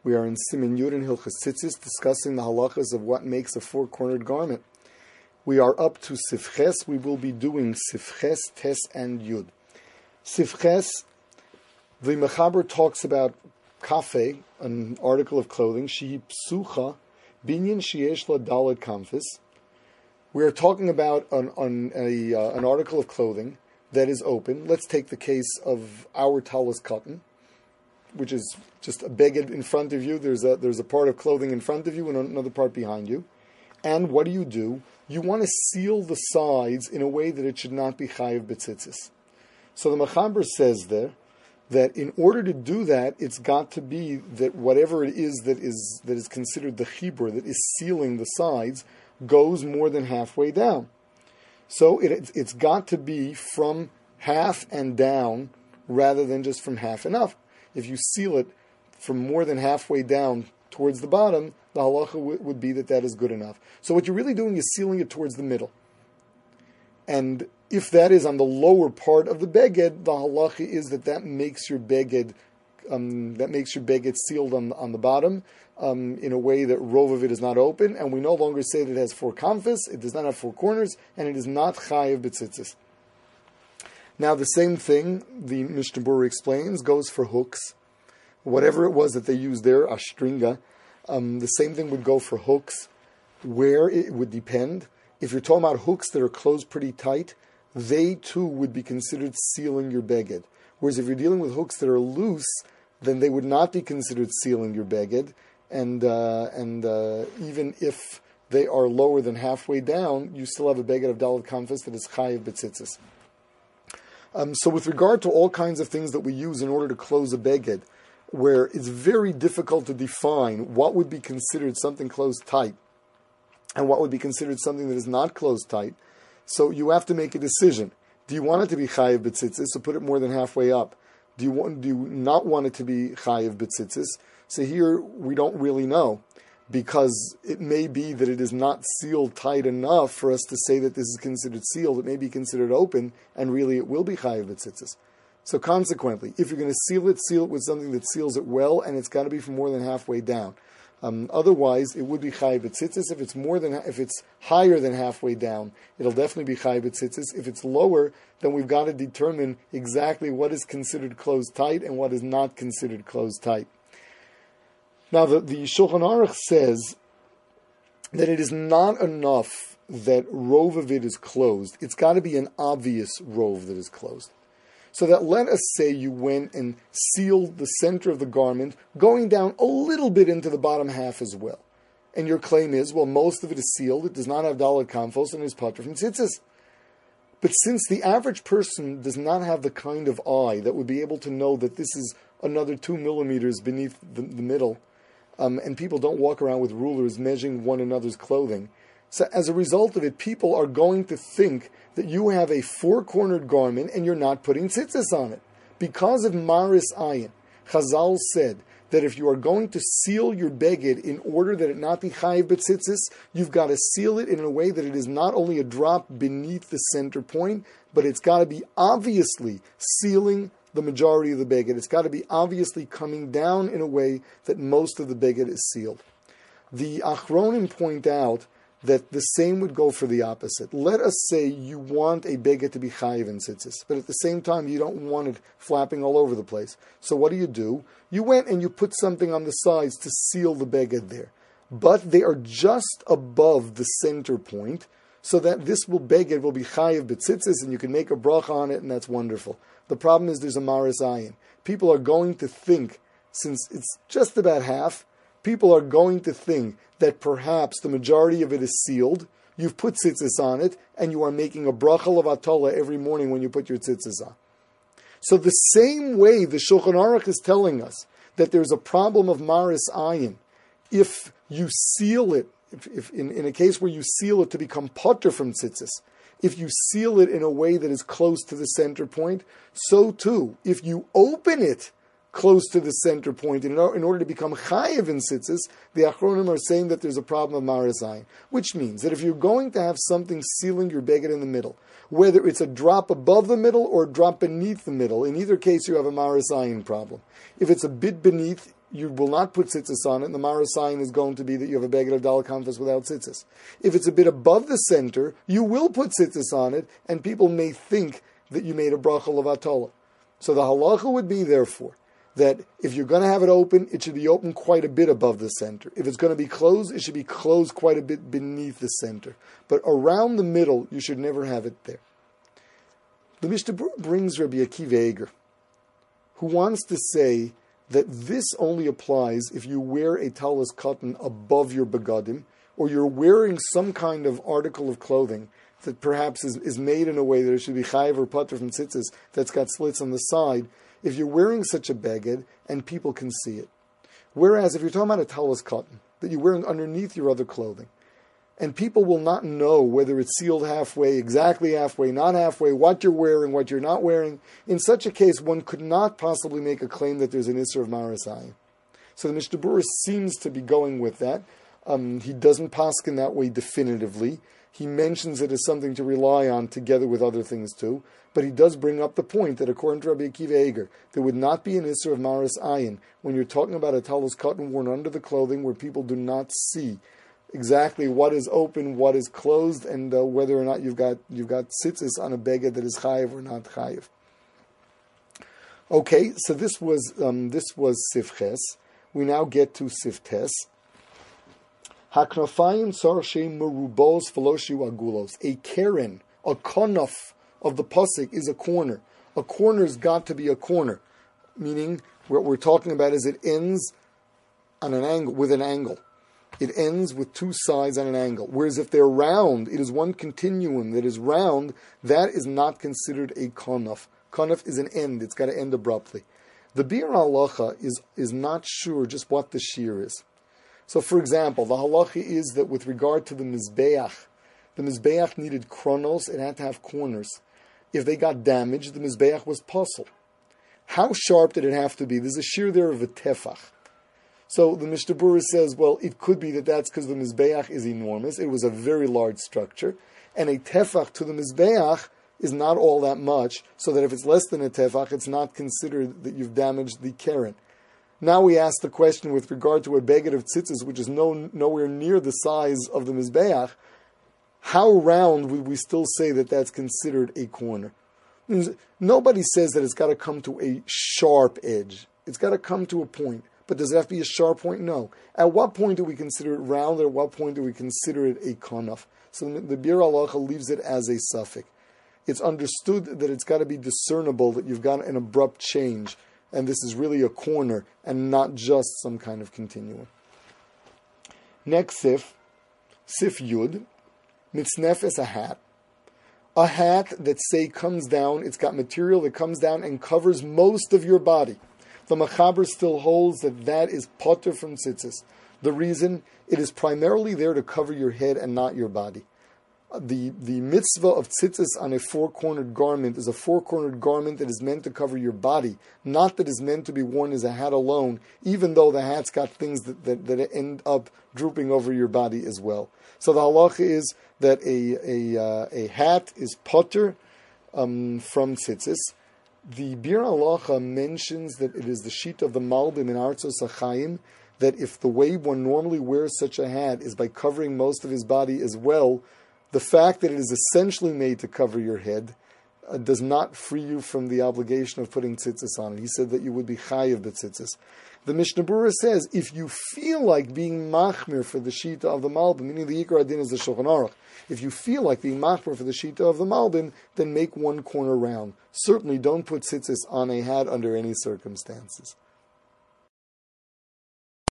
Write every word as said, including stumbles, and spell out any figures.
We are in Siman Yud in Hilchos Tzitzis, discussing the halachas of what makes a four-cornered garment. We are up to Sifches. We will be doing Sifches, Tes, and Yud. Sifches, the Mechaber talks about kafe, an article of clothing, Shehi Psucha, Binyan Sheyesh La Daled Kamfis. We are talking about an, an, a, uh, an article of clothing that is open. Let's take the case of our talus cotton, which is just a beged in front of you. There's a there's a part of clothing in front of you and another part behind you. And what do you do? You want to seal the sides in a way that it should not be chayiv b'tzitzis. So the Mechaber says there that in order to do that, it's got to be that whatever it is that is that is considered the chibur, that is sealing the sides, goes more than halfway down. So it, it's got to be from half and down rather than just from half and up. If you seal it from more than halfway down towards the bottom, the halacha w- would be that that is good enough. So what you're really doing is sealing it towards the middle. And if that is on the lower part of the beged, the halacha is that that makes your beged um, that makes your beged sealed on on the bottom um, in a way that rov of it is not open, and we no longer say that it has four kamfis, it does not have four corners, and it is not chayiv b'tzitzis. Now the same thing, the Mishnah Berurah explains, goes for hooks. Whatever it was that they used there, a stringa, um, the same thing would go for hooks, where it would depend. If you're talking about hooks that are closed pretty tight, they too would be considered sealing your beged. Whereas if you're dealing with hooks that are loose, then they would not be considered sealing your beged. And uh, and uh, even if they are lower than halfway down, you still have a beged of daled kamfis that is chayiv b'tzitzis. Um, so with regard to all kinds of things that we use in order to close a beged, where it's very difficult to define what would be considered something closed tight and what would be considered something that is not closed tight, so you have to make a decision. Do you want it to be chayiv b'tzitzis, so put it more than halfway up? Do you want? Do you not want it to be chayiv b'tzitzis? So here we don't really know, because it may be that it is not sealed tight enough for us to say that this is considered sealed. It may be considered open, and really it will be chayiv b'tzitzis. So consequently, if you're going to seal it, seal it with something that seals it well, and it's got to be from more than halfway down. Um, otherwise, it would be chayiv b'tzitzis. If it's more than, if it's higher than halfway down, it'll definitely be chayiv b'tzitzis. If it's lower, then we've got to determine exactly what is considered closed tight and what is not considered closed tight. Now, the, the Shulchan Aruch says that it is not enough that rov of it is closed. It's got to be an obvious rov that is closed. So that let us say you went and sealed the center of the garment, going down a little bit into the bottom half as well. And your claim is, well, most of it is sealed, it does not have daled kamfos, and is patur from tzitzis. But since the average person does not have the kind of eye that would be able to know that this is another two millimeters beneath the, the middle, um, and people don't walk around with rulers measuring one another's clothing, so as a result of it, people are going to think that you have a four-cornered garment and you're not putting tzitzis on it. Because of maris ayin, Chazal said that if you are going to seal your beged in order that it not be chayiv b'tzitzis, you've got to seal it in a way that it is not only a drop beneath the center point, but it's got to be obviously sealing the majority of the beged. It's got to be obviously coming down in a way that most of the beged is sealed. The Achronim point out that the same would go for the opposite. Let us say you want a beged to be chayiv in tzitzis, but at the same time you don't want it flapping all over the place. So what do you do? You went and you put something on the sides to seal the beged there. But they are just above the center point, so that this will beged will be chayiv b'tzitzis, and you can make a bracha on it, and that's wonderful. The problem is there's a maris ayin. People are going to think, since it's just about half, people are going to think that perhaps the majority of it is sealed, you've put tzitzis on it, and you are making a bracha levatala every morning when you put your tzitzis on. So the same way the Shulchan Aruch is telling us that there's a problem of maris ayin, if you seal it, if, if in, in a case where you seal it to become patur from tzitzis, if you seal it in a way that is close to the center point, so too, if you open it close to the center point, in order to become chayiv in tzitzis, the Achronim are saying that there's a problem of maris ayin, which means that if you're going to have something sealing your beged in the middle, whether it's a drop above the middle or a drop beneath the middle, in either case you have a maris ayin problem. If it's a bit beneath, you will not put tzitzis on it, and the marasayin is going to be that you have a beged of dal kanfas without tzitzis. If it's a bit above the center, you will put tzitzis on it, and people may think that you made a bracha levatola. So the halacha would be, therefore, that if you're going to have it open, it should be open quite a bit above the center. If it's going to be closed, it should be closed quite a bit beneath the center. But around the middle, you should never have it there. The Mishnah brings Rabbi Akiva Eger, who wants to say that this only applies if you wear a talus cotton above your begadim, or you're wearing some kind of article of clothing that perhaps is, is made in a way that it should be chayiv or pater from tzitzis, that's got slits on the side, if you're wearing such a beged and people can see it. Whereas if you're talking about a talus cotton that you're wearing underneath your other clothing, and people will not know whether it's sealed halfway, exactly halfway, not halfway, what you're wearing, what you're not wearing. In such a case, one could not possibly make a claim that there's an Isser of Marasayim. So the Mishnah Berurah seems to be going with that. Um, he doesn't paskin that way definitively. He mentions it as something to rely on together with other things too. But he does bring up the point that according to Rabbi Akiva Eger, there would not be an Isser of Maras Ayin when you're talking about a talus cotton worn under the clothing where people do not see exactly what is open, what is closed, and uh, whether or not you've got you've got tzitzis on a beged that is chayiv or not chayiv. Okay, so this was um, this was sifches. We now get to siftes. Haknafayim sarshem merubos veloshiu agulos. A keren, a konof of the pasuk is a corner. A corner's got to be a corner, meaning what we're talking about is it ends on an angle with an angle. It ends with two sides on an angle. Whereas if they're round, it is one continuum that is round, that is not considered a konaf. Konaf is an end. It's got to end abruptly. The Bir halacha is, is not sure just what the shear is. So for example, the halacha is that with regard to the mizbeach, the mizbeach needed kronos, it had to have corners. If they got damaged, the mizbeach was puzzle. How sharp did it have to be? There's a shear there of a tefach. So the Mishnah Berurah says, well, it could be that that's because the Mizbeach is enormous. It was a very large structure. And a tefach to the Mizbeach is not all that much, so that if it's less than a tefach, it's not considered that you've damaged the keren. Now we ask the question with regard to a beged of tzitzis, which is no, nowhere near the size of the Mizbeach, how round would we still say that that's considered a corner? Nobody says that it's got to come to a sharp edge. It's got to come to a point. But does it have to be a sharp point? No. At what point do we consider it round, and at what point do we consider it a konaf? So the Bir halacha leaves it as a suffix. It's understood that it's got to be discernible that you've got an abrupt change, and this is really a corner and not just some kind of continuum. Next sif, sif yud, mitznef is a hat. A hat that, say, comes down, it's got material that comes down and covers most of your body. The Machaber still holds that that is potter from tzitzis. The reason, it is primarily there to cover your head and not your body. The the mitzvah of tzitzis on a four-cornered garment is a four-cornered garment that is meant to cover your body, not that is meant to be worn as a hat alone, even though the hat's got things that, that, that end up drooping over your body as well. So the halacha is that a a, uh, a hat is potter um, from tzitzis. The Bir halacha mentions that it is the sheet of the Malbim in Artzos HaChaim, that if the way one normally wears such a hat is by covering most of his body as well, the fact that it is essentially made to cover your head uh, does not free you from the obligation of putting tzitzis on it. He said that you would be chayiv b'tzitzis. The Mishnah Berurah says, if you feel like being machmir for the shita of the Malbim, meaning the Yikar Adin is the Shulchan Aruch, if you feel like being machmir for the shita of the Malbim, then make one corner round. Certainly don't put tzitzis on a hat under any circumstances.